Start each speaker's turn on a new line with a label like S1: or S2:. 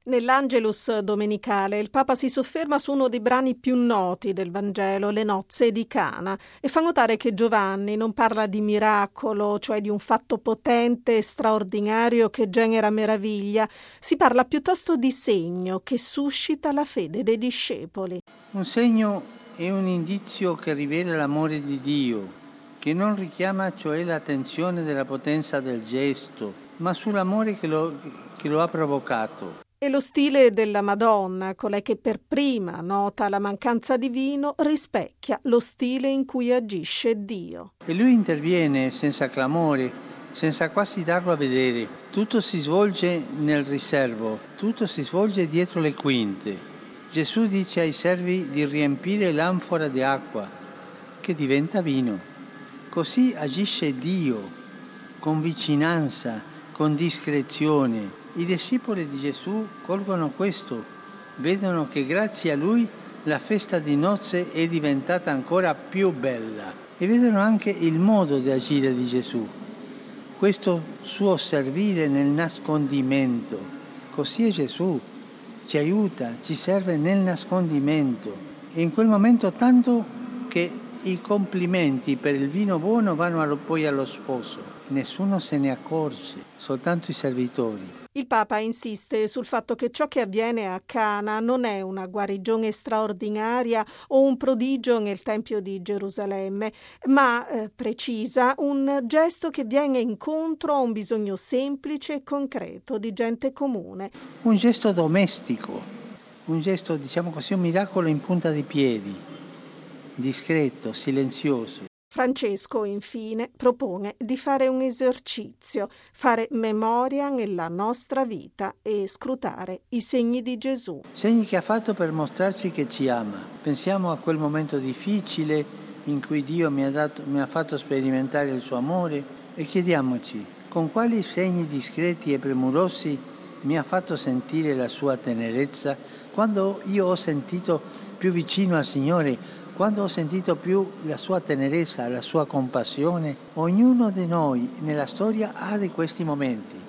S1: Nell'Angelus domenicale il Papa si sofferma su uno dei brani più noti del Vangelo, le nozze di Cana, e fa notare che Giovanni non parla di miracolo, cioè di un fatto potente e straordinario che genera meraviglia, si parla piuttosto di segno che suscita la fede dei discepoli.
S2: Un segno è un indizio che rivela l'amore di Dio, che non richiama cioè l'attenzione della potenza del gesto, ma sull'amore che lo ha provocato.
S1: E lo stile della Madonna, colei che per prima nota la mancanza di vino, rispecchia lo stile in cui agisce Dio.
S2: E lui interviene senza clamore, senza quasi darlo a vedere. Tutto si svolge nel riservo, tutto si svolge dietro le quinte. Gesù dice ai servi di riempire l'anfora di acqua, che diventa vino. Così agisce Dio, con vicinanza, con discrezione. I discepoli di Gesù colgono questo, vedono che grazie a Lui la festa di nozze è diventata ancora più bella e vedono anche il modo di agire di Gesù, questo suo servire nel nascondimento. Così è Gesù, ci aiuta, ci serve nel nascondimento. E in quel momento tanto che i complimenti per il vino buono vanno poi allo sposo. Nessuno se ne accorge, soltanto i servitori.
S1: Il Papa insiste sul fatto che ciò che avviene a Cana non è una guarigione straordinaria o un prodigio nel Tempio di Gerusalemme, ma, precisa, un gesto che viene incontro a un bisogno semplice e concreto di gente comune.
S2: Un gesto domestico, un gesto, diciamo così, un miracolo in punta di piedi, discreto, silenzioso.
S1: Francesco, infine, propone di fare un esercizio, fare memoria nella nostra vita e scrutare i segni di Gesù.
S2: Segni che ha fatto per mostrarci che ci ama. Pensiamo a quel momento difficile in cui Dio mi ha fatto sperimentare il suo amore e chiediamoci con quali segni discreti e premurosi mi ha fatto sentire la sua tenerezza quando io ho sentito più vicino al Signore. Quando ho sentito più la sua tenerezza, la sua compassione, ognuno di noi nella storia ha di questi momenti.